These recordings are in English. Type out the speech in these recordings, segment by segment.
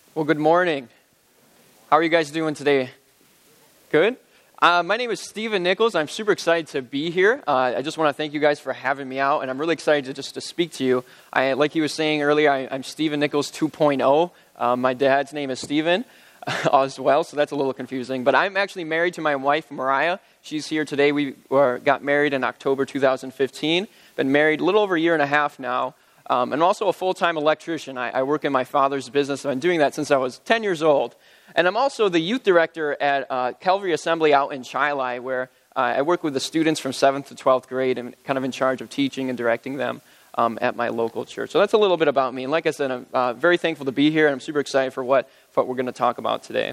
Well, good morning. How are you guys doing today? Good? My name is Stephen Nichols. I'm super excited to be here. I just want to thank you guys for having me out, and I'm really excited to speak to you. Like he was saying earlier, I'm Stephen Nichols 2.0. My dad's name is Stephen as well, so that's a little confusing. But I'm actually married to my wife, Mariah. She's here today. We got married in October 2015. Been married a little over a year and a half now. And also a full-time electrician. I work in my father's business. I've been doing that since I was 10 years old. And I'm also the youth director at Calvary Assembly out in Chilai, where I work with the students from 7th to 12th grade and kind of in charge of teaching and directing them at my local church. So that's a little bit about me. And like I said, I'm very thankful to be here, and I'm super excited for what we're going to talk about today.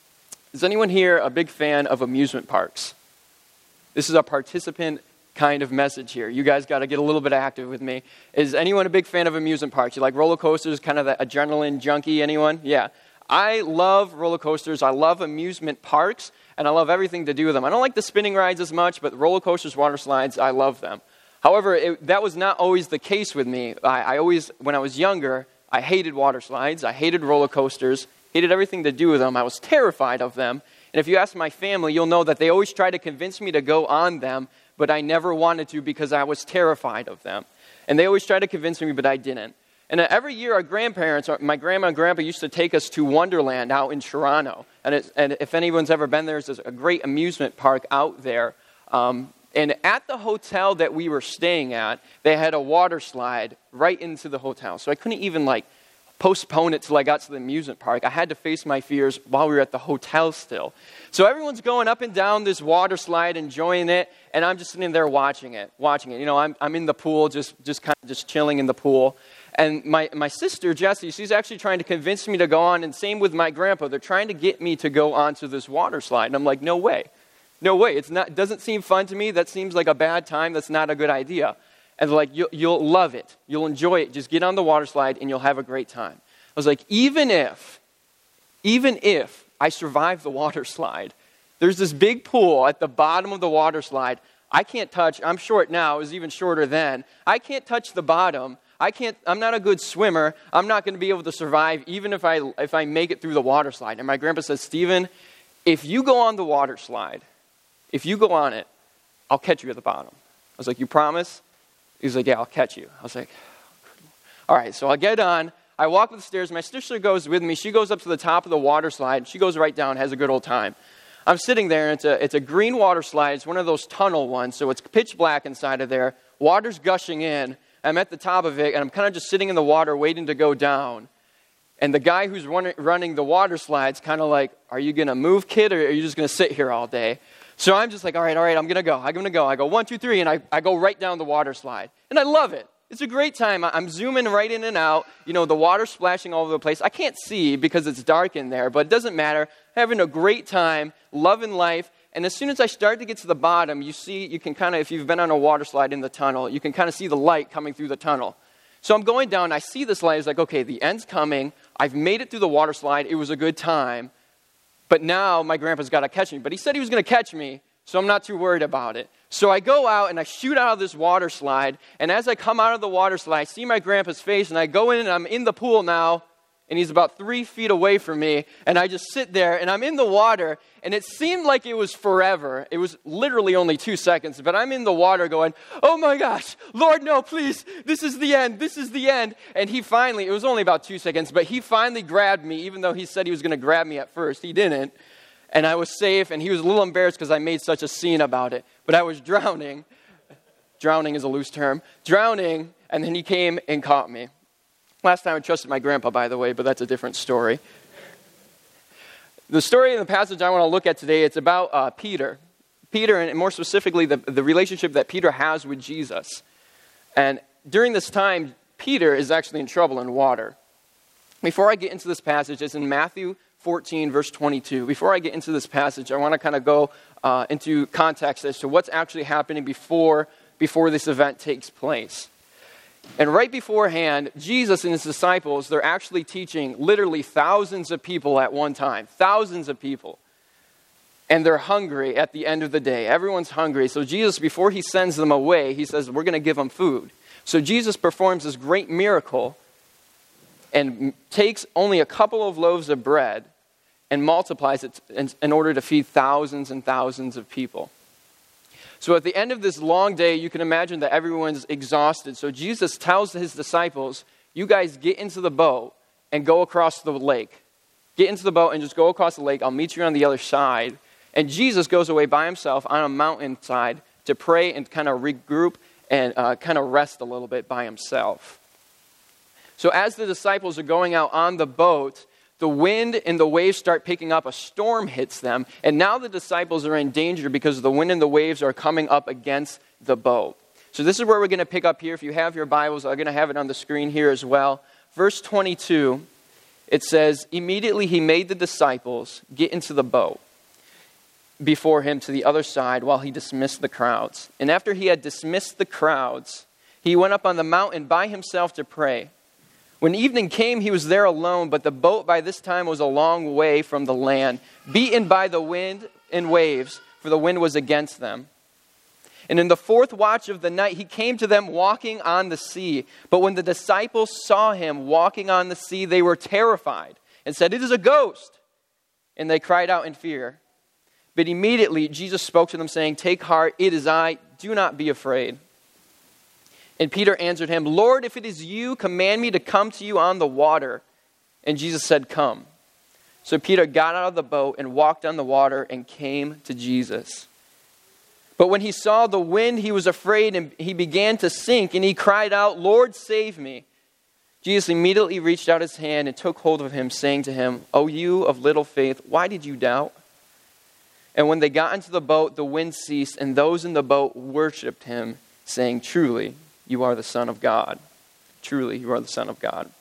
Is anyone here a big fan of amusement parks? This is a participant kind of message here. You guys got to get a little bit active with me. Is anyone a big fan of amusement parks? You like roller coasters, kind of the adrenaline junkie? Anyone? Yeah. I love roller coasters. I love amusement parks, and I love everything to do with them. I don't like the spinning rides as much, but roller coasters, water slides, I love them. However, that was not always the case with me. I always, when I was younger, I hated water slides. I hated roller coasters, hated everything to do with them. I was terrified of them. And if you ask my family, you'll know that they always try to convince me to go on them, but I never wanted to because I was terrified of them. And they always tried to convince me, but I didn't. And every year our grandparents, my grandma and grandpa used to take us to Wonderland out in Toronto. And if anyone's ever been there, there's a great amusement park out there. And at the hotel that we were staying at, they had a water slide right into the hotel. So I couldn't even postpone it till I got to the amusement park. I had to face my fears while we were at the hotel still. So everyone's going up and down this water slide, enjoying it, and I'm just sitting there watching it. You know, I'm in the pool, just chilling in the pool. And my sister, Jessie, she's actually trying to convince me to go on, and same with my grandpa. They're trying to get me to go onto this water slide. And I'm like, no way. No way. It doesn't seem fun to me. That seems like a bad time. That's not a good idea. And they're like, you'll love it. You'll enjoy it. Just get on the water slide and you'll have a great time. I was like, even if I survive the water slide, there's this big pool at the bottom of the water slide. I can't touch. I'm short now. I was even shorter then. I can't touch the bottom. I'm not a good swimmer. I'm not going to be able to survive even if I make it through the water slide. And my grandpa says, Stephen, if you go on the water slide, if you go on it, I'll catch you at the bottom. I was like, you promise? He was like, yeah, I'll catch you. I was like, all right, so I get on. I walk up the stairs. My sister goes with me. She goes up to the top of the water slide. She goes right down, has a good old time. I'm sitting there, and it's a green water slide. It's one of those tunnel ones, so it's pitch black inside of there. Water's gushing in. I'm at the top of it, and I'm kind of just sitting in the water waiting to go down. And the guy who's running the water slide's kind of like, are you going to move, kid, or are you just going to sit here all day? So I'm just like, all right, I'm going to go. I go 1, 2, 3, and I go right down the water slide. And I love it. It's a great time. I'm zooming right in and out. You know, the water's splashing all over the place. I can't see because it's dark in there, but it doesn't matter. Having a great time, loving life. And as soon as I start to get to the bottom, you can kind of, if you've been on a water slide in the tunnel, you can kind of see the light coming through the tunnel. So I'm going down, I see this light. It's like, okay, the end's coming. I've made it through the water slide. It was a good time. But now my grandpa's got to catch me. But he said he was going to catch me, so I'm not too worried about it. So I go out and I shoot out of this water slide. And as I come out of the water slide, I see my grandpa's face. And I go in and I'm in the pool now. And he's about 3 feet away from me. And I just sit there and I'm in the water. And it seemed like it was forever. It was literally only 2 seconds. But I'm in the water going, oh my gosh, Lord, no, please. This is the end. This is the end. And he finally, it was only about 2 seconds, but he finally grabbed me, even though he said he was going to grab me at first. He didn't. And I was safe. And he was a little embarrassed because I made such a scene about it. But I was drowning. Drowning is a loose term. Drowning. And then he came and caught me. Last time I trusted my grandpa, by the way, but that's a different story. The story in the passage I want to look at today, it's about Peter. Peter, and more specifically, the relationship that Peter has with Jesus. And during this time, Peter is actually in trouble in water. Before I get into this passage, it's in Matthew 14, verse 22. Before I get into this passage, I want to kind of go into context as to what's actually happening before this event takes place. And right beforehand, Jesus and his disciples, they're actually teaching literally thousands of people at one time. Thousands of people. And they're hungry at the end of the day. Everyone's hungry. So Jesus, before he sends them away, he says, we're going to give them food. So Jesus performs this great miracle. and takes only a couple of loaves of bread and multiplies it in order to feed thousands and thousands of people. So at the end of this long day, you can imagine that everyone's exhausted. So Jesus tells his disciples, you guys get into the boat and go across the lake. Get into the boat and just go across the lake. I'll meet you on the other side. And Jesus goes away by himself on a mountainside to pray and kind of regroup and kind of rest a little bit by himself. So as the disciples are going out on the boat, the wind and the waves start picking up. A storm hits them. And now the disciples are in danger because the wind and the waves are coming up against the boat. So this is where we're going to pick up here. If you have your Bibles, I'm going to have it on the screen here as well. Verse 22, it says, immediately he made the disciples get into the boat before him to the other side while he dismissed the crowds. And after he had dismissed the crowds, he went up on the mountain by himself to pray. When evening came, he was there alone, but the boat by this time was a long way from the land, beaten by the wind and waves, for the wind was against them. And in the fourth watch of the night, he came to them walking on the sea. But when the disciples saw him walking on the sea, they were terrified and said, "It is a ghost." And they cried out in fear. But immediately Jesus spoke to them, saying, "Take heart, it is I, do not be afraid." And Peter answered him, "Lord, if it is you, command me to come to you on the water." And Jesus said, "Come." So Peter got out of the boat and walked on the water and came to Jesus. But when he saw the wind, he was afraid and he began to sink. And he cried out, "Lord, save me." Jesus immediately reached out his hand and took hold of him, saying to him, "O you of little faith, why did you doubt?" And when they got into the boat, the wind ceased, and those in the boat worshipped him, saying, "Truly, you are the Son of God." Truly, you are the Son of God.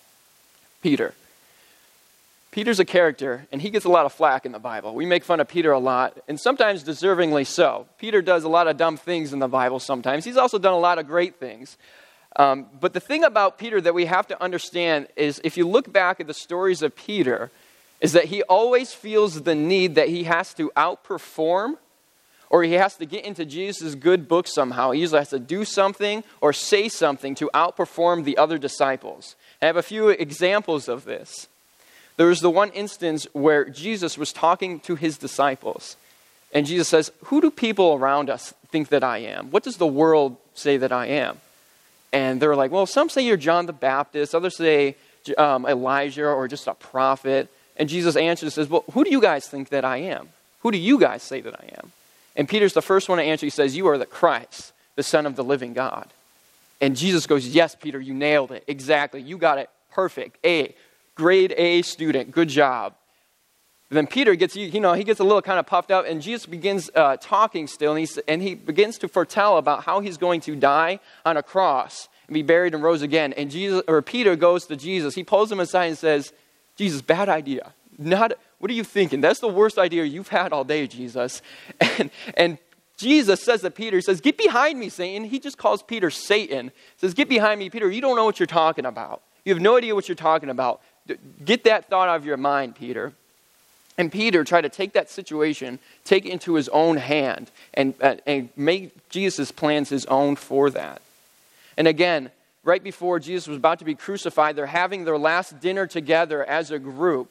Peter's a character, and he gets a lot of flack in the Bible. We make fun of Peter a lot, and sometimes deservingly so. Peter does a lot of dumb things in the Bible sometimes. He's also done a lot of great things. But the thing about Peter that we have to understand is if you look back at the stories of Peter, is that he always feels the need that he has to outperform or he has to get into Jesus' good book somehow. He usually has to do something or say something to outperform the other disciples. I have a few examples of this. There was the one instance where Jesus was talking to his disciples. And Jesus says, "Who do people around us think that I am? What does the world say that I am?" And they're like, "Well, some say you're John the Baptist. Others say Elijah or just a prophet." And Jesus answers and says, "Well, who do you guys think that I am? Who do you guys say that I am?" And Peter's the first one to answer. He says, "You are the Christ, the Son of the living God." And Jesus goes, "Yes, Peter, you nailed it. Exactly. You got it. Perfect. A. Grade A student. Good job." And then Peter gets, he gets a little kind of puffed up, and Jesus begins talking still, and he begins to foretell about how he's going to die on a cross and be buried and rose again. And Peter goes to Jesus. He pulls him aside and says, "Jesus, bad idea. What are you thinking? That's the worst idea you've had all day, Jesus." And Jesus says to Peter, he says, "Get behind me, Satan." He just calls Peter Satan. He says, "Get behind me, Peter. You don't know what you're talking about. You have no idea what you're talking about. Get that thought out of your mind, Peter." And Peter tried to take that situation, take it into his own hand, and make Jesus' plans his own for that. And again, right before Jesus was about to be crucified, they're having their last dinner together as a group.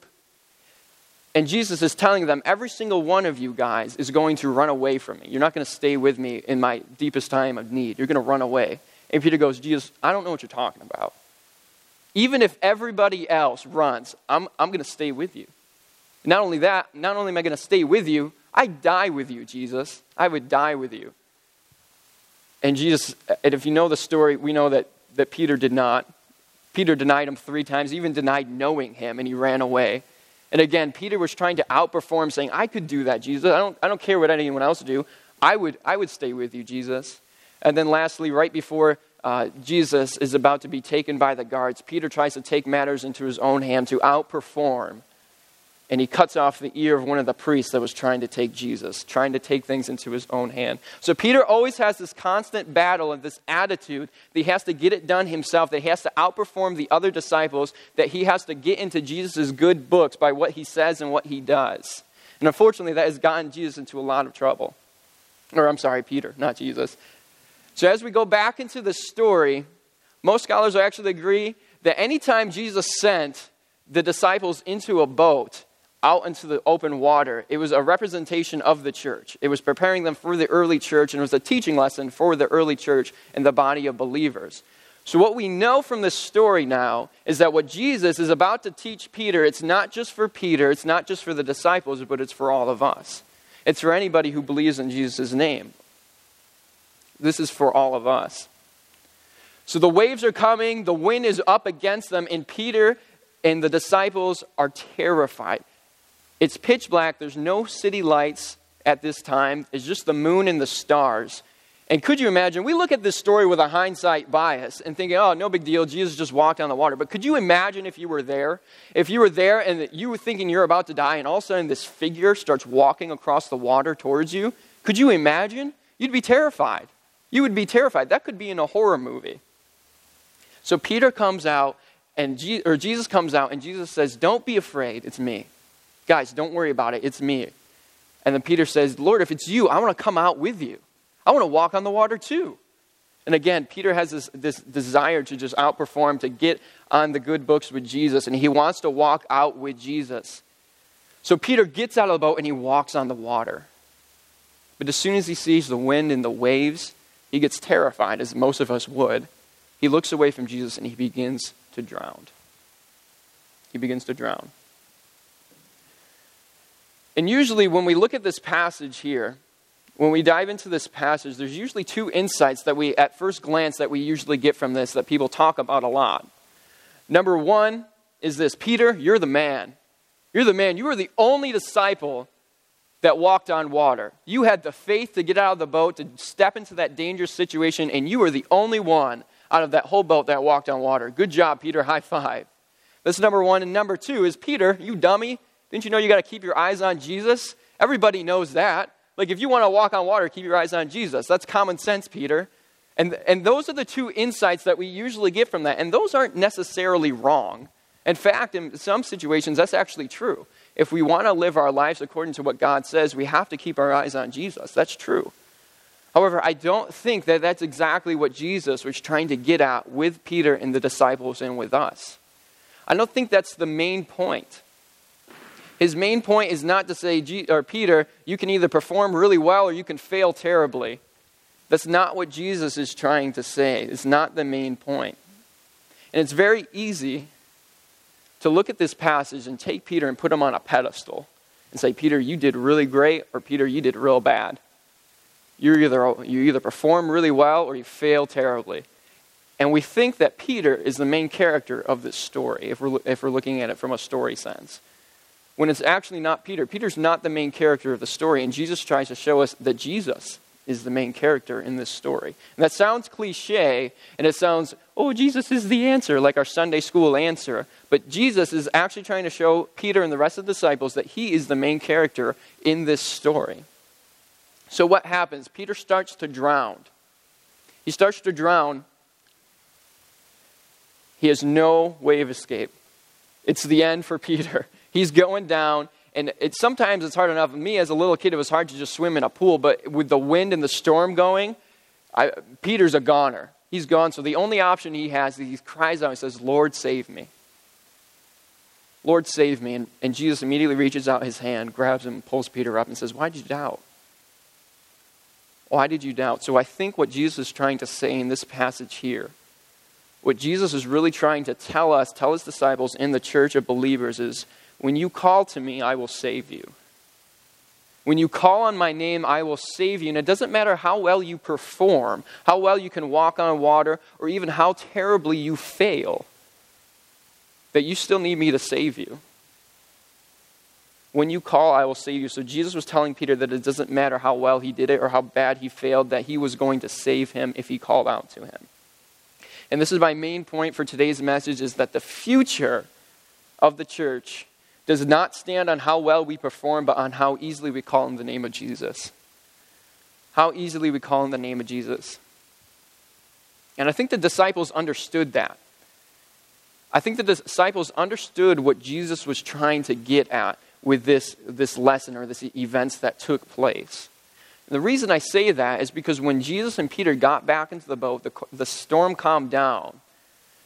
And Jesus is telling them, every single one of you guys is going to run away from me. You're not going to stay with me in my deepest time of need. You're going to run away. And Peter goes, "Jesus, I don't know what you're talking about. Even if everybody else runs, I'm going to stay with you. Not only that, not only am I going to stay with you, I'd die with you, Jesus. I would die with you." And Jesus, and if you know the story, we know that Peter did not. Peter denied him 3 times, even denied knowing him, and he ran away. And again, Peter was trying to outperform, saying, "I could do that, Jesus. I don't care what anyone else do. I would stay with you, Jesus." And then lastly, right before Jesus is about to be taken by the guards, Peter tries to take matters into his own hand to outperform. And he cuts off the ear of one of the priests that was trying to take Jesus, trying to take things into his own hand. So Peter always has this constant battle and this attitude that he has to get it done himself, that he has to outperform the other disciples, that he has to get into Jesus' good books by what he says and what he does. And unfortunately, that has gotten Jesus into a lot of trouble. Peter, not Jesus. So as we go back into the story, most scholars will actually agree that anytime Jesus sent the disciples into a boat out into the open water, it was a representation of the church. It was preparing them for the early church, and it was a teaching lesson for the early church and the body of believers. So what we know from this story now is that what Jesus is about to teach Peter, it's not just for Peter, it's not just for the disciples, but it's for all of us. It's for anybody who believes in Jesus' name. This is for all of us. So the waves are coming, the wind is up against them, and Peter and the disciples are terrified. It's pitch black, there's no city lights at this time, it's just the moon and the stars. And could you imagine, we look at this story with a hindsight bias and thinking, oh, no big deal, Jesus just walked on the water. But could you imagine if you were there? If you were there and you were thinking you're about to die and all of a sudden this figure starts walking across the water towards you? Could you imagine? You'd be terrified. You would be terrified. That could be in a horror movie. So Peter comes out, Jesus comes out, and Jesus says, don't be afraid, it's me. Guys, don't worry about it, it's me. And then Peter says, Lord, if it's you, I want to come out with you. I want to walk on the water too. And again, Peter has this desire to just outperform, to get on the good books with Jesus, and he wants to walk out with Jesus. So Peter gets out of the boat and he walks on the water. But as soon as he sees the wind and the waves, he gets terrified, as most of us would. He looks away from Jesus and he begins to drown. He begins to drown. And usually when we look at this passage here, when we dive into this passage, there's usually two insights that we, at first glance, that we usually get from this that people talk about a lot. Number one is this: Peter, you're the man. You're the man. You were the only disciple that walked on water. You had the faith to get out of the boat, to step into that dangerous situation, and you were the only one out of that whole boat that walked on water. Good job, Peter. High five. That's number one. And number two is, Peter, you dummy. Didn't you know you got to keep your eyes on Jesus? Everybody knows that. Like, if you want to walk on water, keep your eyes on Jesus. That's common sense, Peter. And those are the two insights that we usually get from that. And those aren't necessarily wrong. In fact, in some situations, that's actually true. If we want to live our lives according to what God says, we have to keep our eyes on Jesus. That's true. However, I don't think that that's exactly what Jesus was trying to get at with Peter and the disciples and with us. I don't think that's the main point. His main point is not to say, Peter, you can either perform really well or you can fail terribly. That's not what Jesus is trying to say. It's not the main point. And it's very easy to look at this passage and take Peter and put him on a pedestal and say, Peter, you did really great, or Peter, you did real bad. You either perform really well or you fail terribly. And we think that Peter is the main character of this story, if we're looking at it from a story sense. When it's actually not Peter. Peter's not the main character of the story, and Jesus tries to show us that Jesus is the main character in this story. And that sounds cliche, and it sounds, oh, Jesus is the answer, like our Sunday school answer. But Jesus is actually trying to show Peter and the rest of the disciples that he is the main character in this story. So what happens? Peter starts to drown. He starts to drown. He has no way of escape. It's the end for Peter. He's going down, and sometimes it's hard enough. Me, as a little kid, it was hard to just swim in a pool, but with the wind and the storm going, Peter's a goner. He's gone, so the only option he has, he cries out and says, Lord, save me. Lord, save me. And Jesus immediately reaches out his hand, grabs him, pulls Peter up, and says, why did you doubt? Why did you doubt? So I think what Jesus is trying to say in this passage here, what Jesus is really trying to tell his disciples in the church of believers is, when you call to me, I will save you. When you call on my name, I will save you. And it doesn't matter how well you perform, how well you can walk on water, or even how terribly you fail, that you still need me to save you. When you call, I will save you. So Jesus was telling Peter that it doesn't matter how well he did it or how bad he failed, that he was going to save him if he called out to him. And this is my main point for today's message, is that the future of the church does not stand on how well we perform, but on how easily we call in the name of Jesus. How easily we call in the name of Jesus. And I think the disciples understood that. I think the disciples understood what Jesus was trying to get at with this lesson or this events that took place. And the reason I say that is because when Jesus and Peter got back into the boat, the storm calmed down.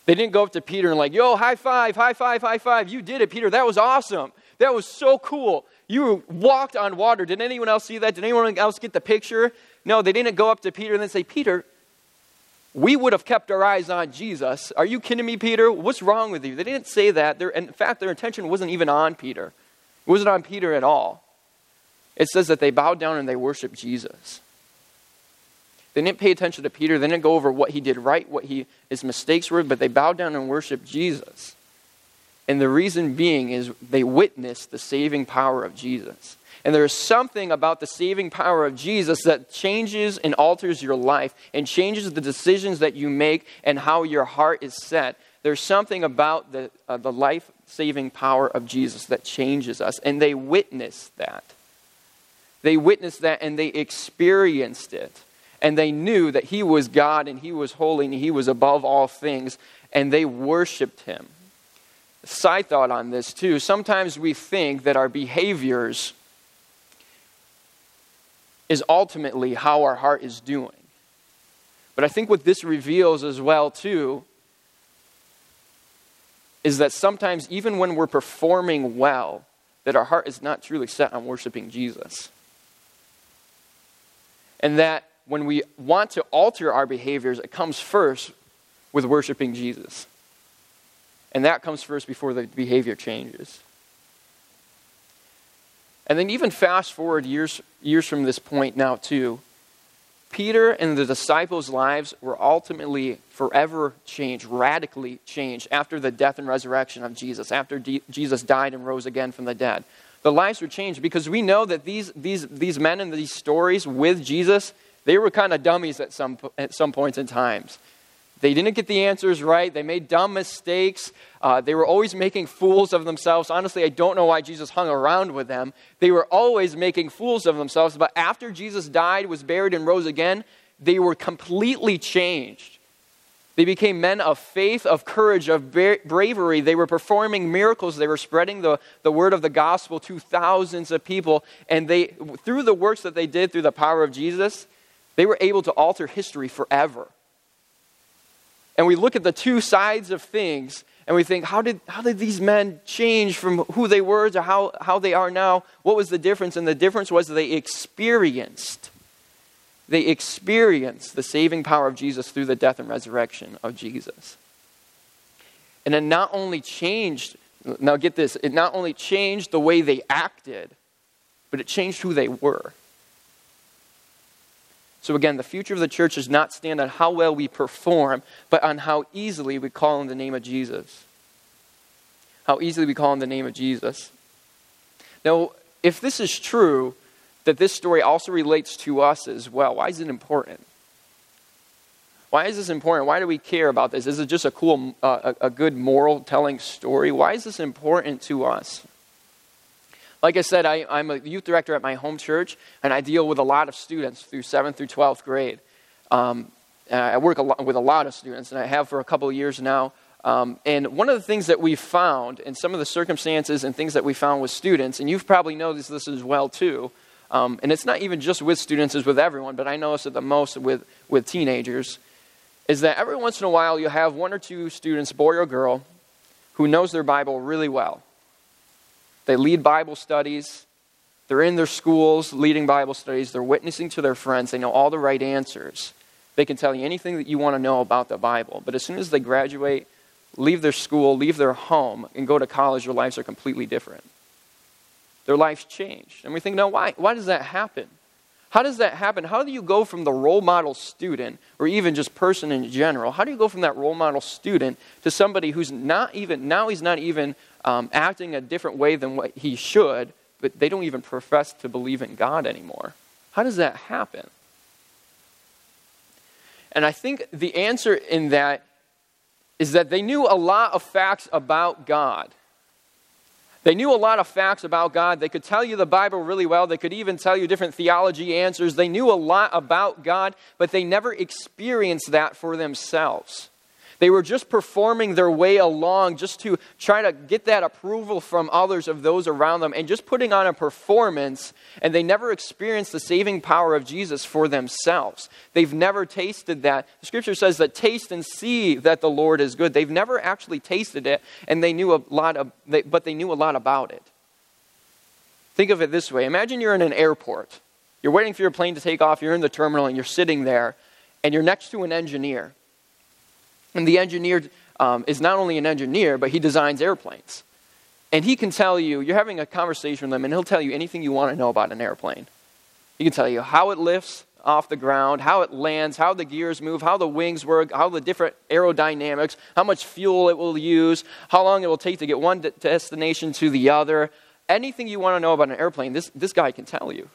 They didn't go up to Peter and like, yo, high five, high five, high five. You did it, Peter. That was awesome. That was so cool. You walked on water. Did anyone else see that? Did anyone else get the picture? No, they didn't go up to Peter and then say, Peter, we would have kept our eyes on Jesus. Are you kidding me, Peter? What's wrong with you? They didn't say that. In fact, their attention wasn't even on Peter. It wasn't on Peter at all. It says that they bowed down and they worshiped Jesus. They didn't pay attention to Peter. They didn't go over what he did right, what his mistakes were, but they bowed down and worshiped Jesus. And the reason being is they witnessed the saving power of Jesus. And there is something about the saving power of Jesus that changes and alters your life and changes the decisions that you make and how your heart is set. There's something about the life-saving power of Jesus that changes us. And they witnessed that. They witnessed that and they experienced it. And they knew that he was God and he was holy and he was above all things. And they worshiped him. Side thought on this too. Sometimes we think that our behaviors is ultimately how our heart is doing. But I think what this reveals as well too is that sometimes even when we're performing well, that our heart is not truly set on worshiping Jesus. And that when we want to alter our behaviors, it comes first with worshiping Jesus. And that comes first before the behavior changes. And then even fast forward years from this point now too, Peter and the disciples' lives were ultimately forever changed, radically changed after the death and resurrection of Jesus, after Jesus died and rose again from the dead. The lives were changed because we know that these men in these stories with Jesus, they were kind of dummies at some points in times. They didn't get the answers right. They made dumb mistakes. They were always making fools of themselves. Honestly, I don't know why Jesus hung around with them. They were always making fools of themselves. But after Jesus died, was buried, and rose again, they were completely changed. They became men of faith, of courage, of bravery. They were performing miracles. They were spreading the word of the gospel to thousands of people. And through the works that they did, through the power of Jesus, they were able to alter history forever. And we look at the two sides of things and we think, how did these men change from who they were to how they are now? What was the difference? And the difference was they experienced the saving power of Jesus through the death and resurrection of Jesus. And it not only changed, now get this, it not only changed the way they acted, but it changed who they were. So again, the future of the church does not stand on how well we perform, but on how easily we call on the name of Jesus. How easily we call on the name of Jesus. Now, if this is true, that this story also relates to us as well, why is it important? Why is this important? Why do we care about this? Is it just a cool, a good moral telling story? Why is this important to us? Like I said, I'm a youth director at my home church, and I deal with a lot of students through 7th through 12th grade. I work with a lot of students, and I have for a couple of years now. And one of the things that we found, and some of the circumstances and things that we found with students, and you've probably noticed this as well too, and it's not even just with students, it's with everyone, but I notice it the most with teenagers, is that every once in a while you have one or two students, boy or girl, who knows their Bible really well. They lead Bible studies. They're in their schools leading Bible studies. They're witnessing to their friends. They know all the right answers. They can tell you anything that you want to know about the Bible. But as soon as they graduate, leave their school, leave their home, and go to college, their lives are completely different. Their lives changed. And we think, no, why does that happen? How does that happen? How do you go from the role model student, or even just person in general, how do you go from that role model student to somebody who's not even acting a different way than what he should, but they don't even profess to believe in God anymore? How does that happen? And I think the answer in that is that they knew a lot of facts about God. They knew a lot of facts about God. They could tell you the Bible really well. They could even tell you different theology answers. They knew a lot about God, but they never experienced that for themselves. They were just performing their way along just to try to get that approval from others of those around them and just putting on a performance, and they never experienced the saving power of Jesus for themselves. They've never tasted that. The scripture says that taste and see that the Lord is good. They've never actually tasted it, and they knew a lot about it. Think of it this way. Imagine you're in an airport. You're waiting for your plane to take off. You're in the terminal, and you're sitting there, and you're next to an engineer. And the engineer is not only an engineer, but he designs airplanes. And he can tell you, you're having a conversation with him, and he'll tell you anything you want to know about an airplane. He can tell you how it lifts off the ground, how it lands, how the gears move, how the wings work, how the different aerodynamics, how much fuel it will use, how long it will take to get one destination to the other. Anything you want to know about an airplane, this guy can tell you.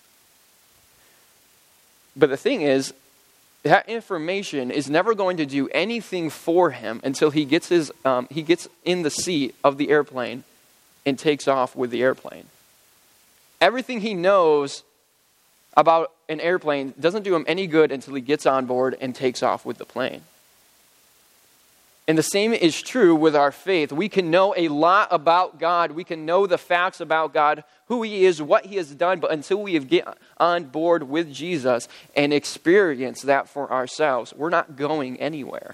But the thing is, that information is never going to do anything for him until he gets in the seat of the airplane and takes off with the airplane. Everything he knows about an airplane doesn't do him any good until he gets on board and takes off with the plane. And the same is true with our faith. We can know a lot about God. We can know the facts about God, who he is, what he has done, but until we get on board with Jesus and experience that for ourselves, we're not going anywhere.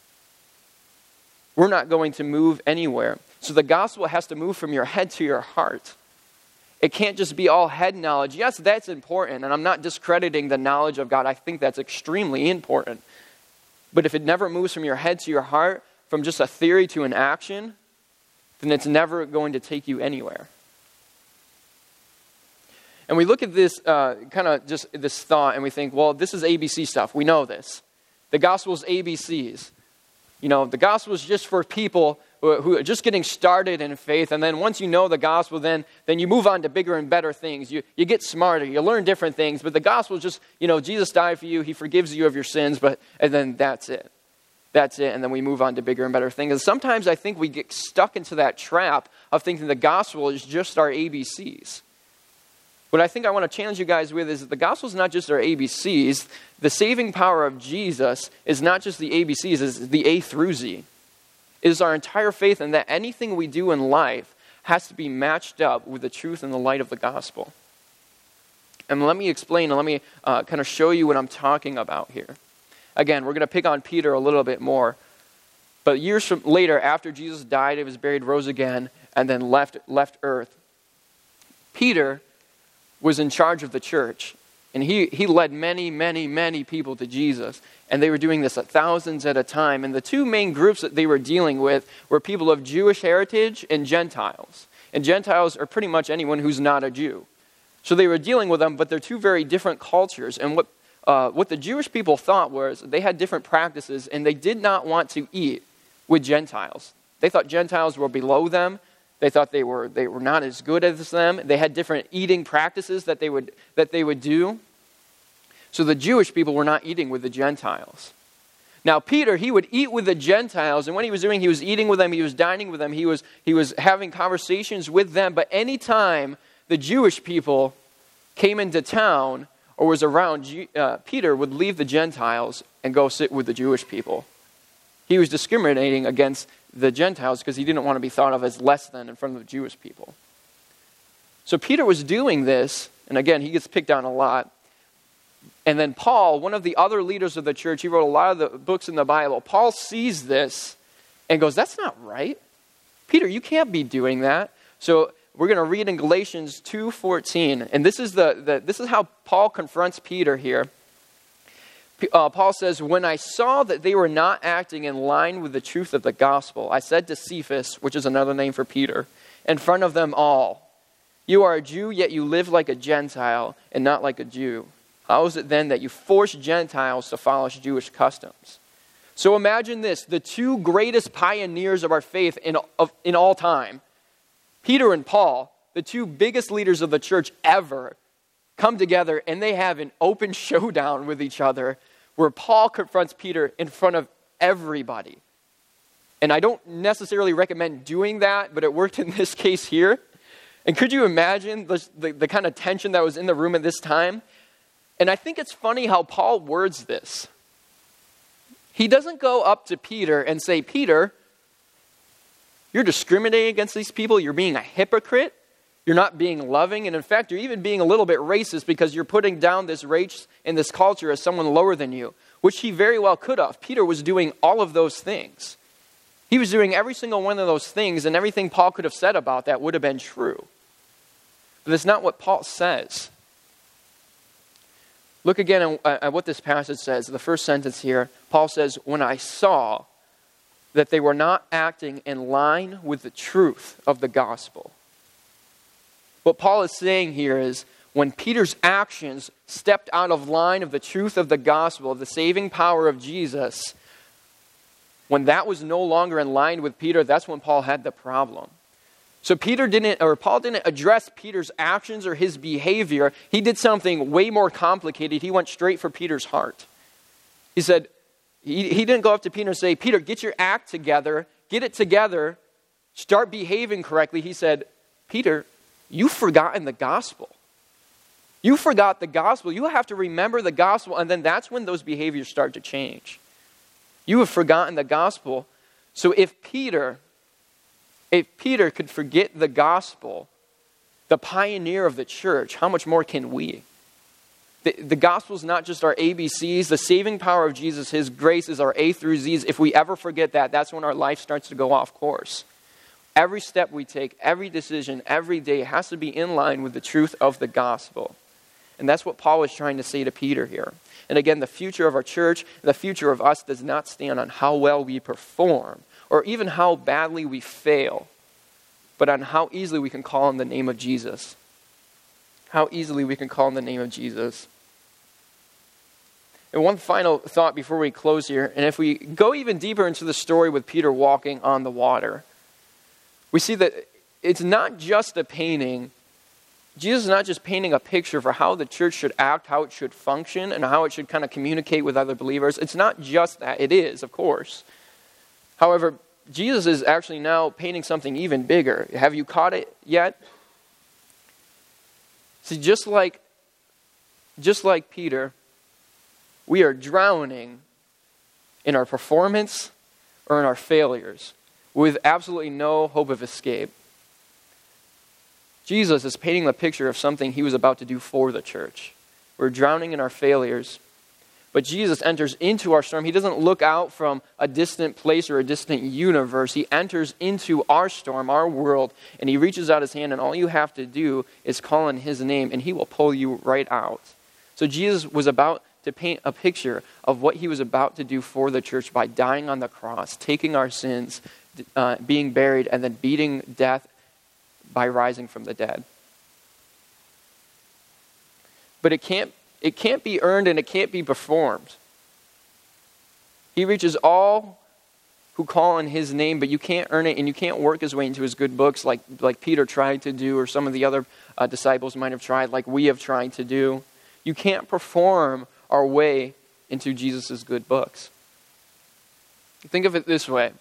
We're not going to move anywhere. So the gospel has to move from your head to your heart. It can't just be all head knowledge. Yes, that's important, and I'm not discrediting the knowledge of God. I think that's extremely important. But if it never moves from your head to your heart, from just a theory to an action, then it's never going to take you anywhere. And we look at this kind of just this thought and we think, well, this is ABC stuff. We know this. The gospel is ABCs. You know, the gospel is just for people who are just getting started in faith. And then once you know the gospel, then you move on to bigger and better things. You get smarter. You learn different things. But the gospel is just, Jesus died for you. He forgives you of your sins. And then that's it. That's it. And then we move on to bigger and better things. And sometimes I think we get stuck into that trap of thinking the gospel is just our ABCs. What I think I want to challenge you guys with is that the gospel is not just our ABCs. The saving power of Jesus is not just the ABCs, it's the A through Z. It is our entire faith in that anything we do in life has to be matched up with the truth and the light of the gospel. And let me explain, and let me kind of show you what I'm talking about here. Again, we're going to pick on Peter a little bit more. But years later, after Jesus died, he was buried, rose again, and then left earth, Peter was in charge of the church. And he led many, many, many people to Jesus. And they were doing this at thousands at a time. And the two main groups that they were dealing with were people of Jewish heritage and Gentiles. And Gentiles are pretty much anyone who's not a Jew. So they were dealing with them, but they're two very different cultures. And what the Jewish people thought was they had different practices, and they did not want to eat with Gentiles. They thought Gentiles were below them. They thought they were not as good as them. They had different eating practices that they would do. So the Jewish people were not eating with the Gentiles. Now Peter, he would eat with the Gentiles, and what he was doing, he was eating with them, he was dining with them, he was having conversations with them. But anytime the Jewish people came into town or was around, Peter would leave the Gentiles and go sit with the Jewish people. He was discriminating against the Gentiles because he didn't want to be thought of as less than in front of the Jewish people. So Peter was doing this, and again, he gets picked on a lot. And then Paul, one of the other leaders of the church, he wrote a lot of the books in the Bible. Paul sees this and goes, that's not right. Peter, you can't be doing that. So we're going to read in Galatians 2:14, and this is this is how Paul confronts Peter here. Paul says, when I saw that they were not acting in line with the truth of the gospel, I said to Cephas, which is another name for Peter, in front of them all, you are a Jew, yet you live like a Gentile and not like a Jew. How is it then that you force Gentiles to follow Jewish customs? So imagine this, the two greatest pioneers of our faith in all time, Peter and Paul, the two biggest leaders of the church ever, come together and they have an open showdown with each other where Paul confronts Peter in front of everybody. And I don't necessarily recommend doing that, but it worked in this case here. And could you imagine the kind of tension that was in the room at this time? And I think it's funny how Paul words this. He doesn't go up to Peter and say, Peter, you're discriminating against these people. You're being a hypocrite. You're not being loving. And in fact, you're even being a little bit racist because you're putting down this race in this culture as someone lower than you, which he very well could have. Peter was doing all of those things. He was doing every single one of those things, and everything Paul could have said about that would have been true. But that's not what Paul says. Look again at what this passage says. The first sentence here, Paul says, when I saw that they were not acting in line with the truth of the gospel. What Paul is saying here is, when Peter's actions stepped out of line of the truth of the gospel, of the saving power of Jesus, when that was no longer in line with Peter, that's when Paul had the problem. So Paul didn't address Peter's actions or his behavior. He did something way more complicated. He went straight for Peter's heart. He said, he didn't go up to Peter and say, Peter, get your act together, get it together, start behaving correctly. He said, Peter, you've forgotten the gospel. You forgot the gospel. You have to remember the gospel, and then that's when those behaviors start to change. You have forgotten the gospel. So if Peter could forget the gospel, the pioneer of the church, how much more can we? The gospel is not just our ABCs. The saving power of Jesus, his grace, is our A through Zs. If we ever forget that, that's when our life starts to go off course. Every step we take, every decision, every day has to be in line with the truth of the gospel. And that's what Paul was trying to say to Peter here. And again, the future of our church, the future of us does not stand on how well we perform or even how badly we fail, but on how easily we can call on the name of Jesus. How easily we can call on the name of Jesus. And one final thought before we close here, and if we go even deeper into the story with Peter walking on the water, we see that it's not just a painting. Jesus is not just painting a picture for how the church should act, how it should function, and how it should kind of communicate with other believers. It's not just that. It is, of course. However, Jesus is actually now painting something even bigger. Have you caught it yet? See, just like Peter, we are drowning in our performance or in our failures with absolutely no hope of escape. Jesus is painting the picture of something he was about to do for the church. We're drowning in our failures. But Jesus enters into our storm. He doesn't look out from a distant place or a distant universe. He enters into our storm, our world, and he reaches out his hand, and all you have to do is call on his name, and he will pull you right out. So Jesus was about to paint a picture of what he was about to do for the church by dying on the cross, taking our sins, being buried, and then beating death by rising from the dead. But it can't be earned and it can't be performed. He reaches all who call on his name, but you can't earn it and you can't work his way into his good books like Peter tried to do, or some of the other disciples might have tried, like we have tried to do. You can't perform our way into Jesus' good books. Think of it this way.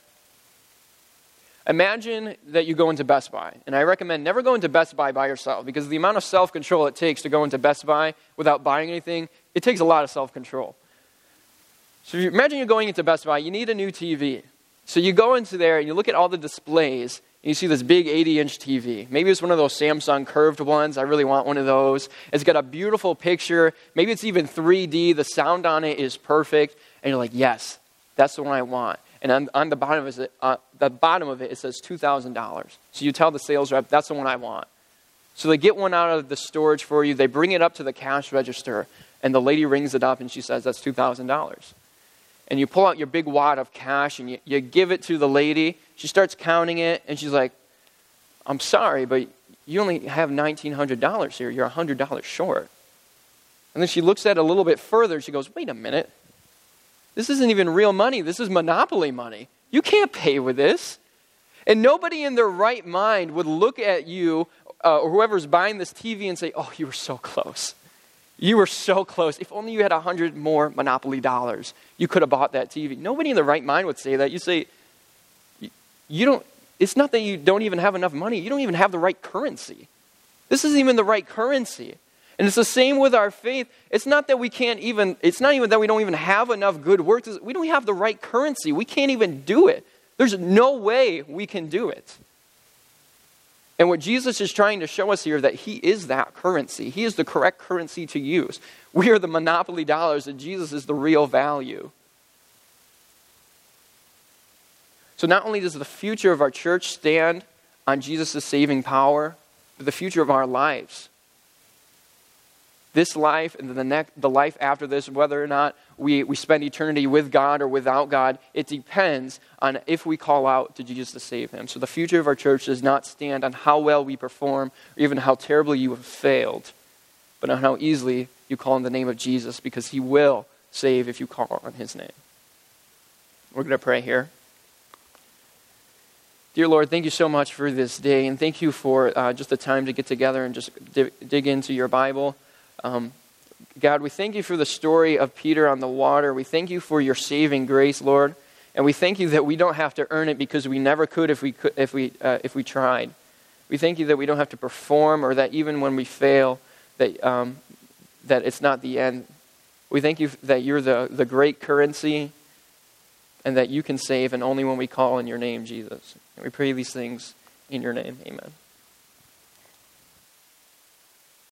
Imagine that you go into Best Buy, and I recommend never go into Best Buy by yourself, because the amount of self-control it takes to go into Best Buy without buying anything, it takes a lot of self-control. So imagine you're going into Best Buy, you need a new TV. So you go into there and you look at all the displays, and you see this big 80-inch TV. Maybe it's one of those Samsung curved ones. I really want one of those. It's got a beautiful picture. Maybe it's even 3D. The sound on it is perfect. And you're like, yes, that's the one I want. And on the bottom of it, it says $2,000. So you tell the sales rep, that's the one I want. So they get one out of the storage for you. They bring it up to the cash register, and the lady rings it up, and she says, that's $2,000. And you pull out your big wad of cash, and you give it to the lady. She starts counting it, and she's like, I'm sorry, but you only have $1,900 here. You're $100 short. And then she looks at it a little bit further, and she goes, wait a minute. This isn't even real money. This is monopoly money. You can't pay with this. And nobody in their right mind would look at you or whoever's buying this TV and say, oh, you were so close. You were so close. If only you had 100 more Monopoly dollars, you could have bought that TV. Nobody in their right mind would say that. You say, it's not that you don't even have enough money. You don't even have the right currency. This isn't even the right currency. And it's the same with our faith. It's not that we can't even, it's not even that we don't even have enough good works. We don't have the right currency. We can't even do it. There's no way we can do it. And what Jesus is trying to show us here, that he is that currency. He is the correct currency to use. We are the monopoly dollars, and Jesus is the real value. So not only does the future of our church stand on Jesus' saving power, but the future of our lives. This life and the life after this, whether or not we spend eternity with God or without God, it depends on if we call out to Jesus to save him. So the future of our church does not stand on how well we perform or even how terribly you have failed, but on how easily you call on the name of Jesus, because he will save if you call on his name. We're going to pray here. Dear Lord, thank you so much for this day, and thank you for just the time to get together and just dig into your Bible. God, we thank you for the story of Peter on the water. We thank you for your saving grace, Lord, and we thank you that we don't have to earn it because we never could if we tried. We thank you that we don't have to perform, or that even when we fail, that it's not the end. We thank you that you're the great currency, and that you can save, and only when we call in your name, Jesus. And we pray these things in your name. Amen.